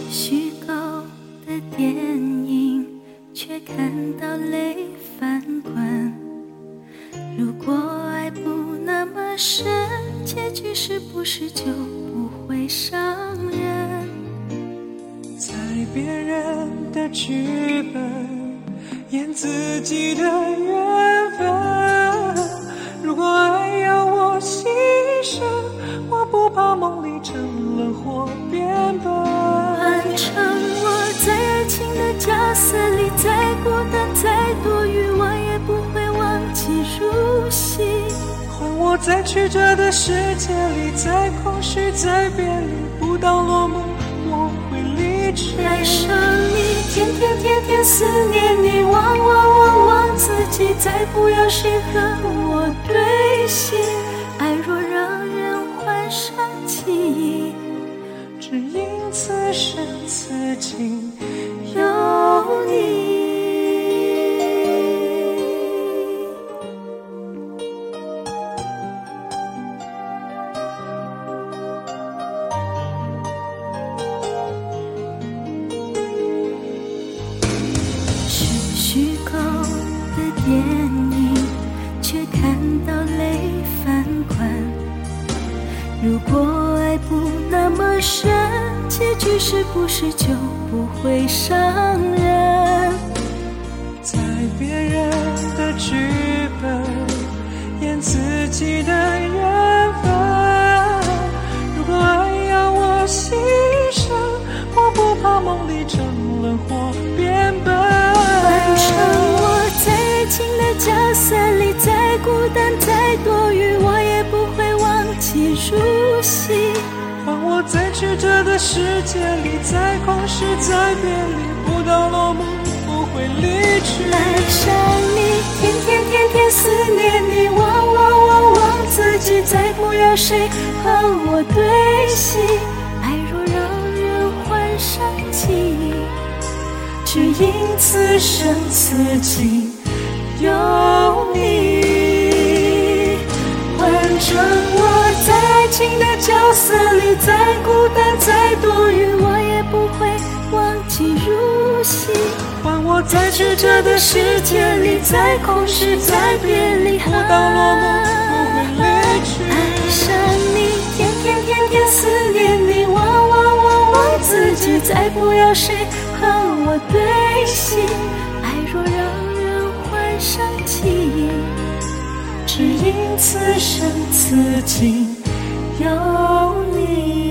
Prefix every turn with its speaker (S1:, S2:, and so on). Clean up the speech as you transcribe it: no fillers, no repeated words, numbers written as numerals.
S1: 虚构的电影，却看到泪翻滚。如果爱不那么深，结局是不是就不会伤人？
S2: 在别人的剧本演自己的缘分，如果爱要我牺牲，我不怕梦里成了或变笨。
S1: 换成我在爱情的角色里，再孤单再多余，我也不会忘记入戏。
S2: 换我在曲折的世界里，再空虚再别离，不到落幕我会离去。
S1: 爱上你，天天天天思念你，忘自己，再不要谁和我对戏。爱若让人患上记忆，
S2: 只因此生此情
S1: 有你。虚构的电影，却看到泪翻滚。如果爱不那么深，结局是不是就不会伤人？
S2: 在别人的剧本演自己的缘分，如果爱要我牺牲，我不怕梦里成了或变笨。
S1: 换成我在爱情的角色里，再孤单再多余，我也不会忘记入戏。
S2: 换我在曲折的世界里，再空虚再别离，不到落幕不会离去。
S1: 爱上你，天天天天思念你，忘自己，再不要谁和我对戏。爱若让人患上记忆，只因此生此情有你。换成我在爱情的角色里，再孤单再多余，我也不会忘记入戏。
S2: 换我在曲折的世界里，再空虚再别离，不到落幕不会离去。
S1: 爱上你，天天天天思念你，忘自己，再不要谁和我对戏。爱若让人患上记忆，只因此生此情有你。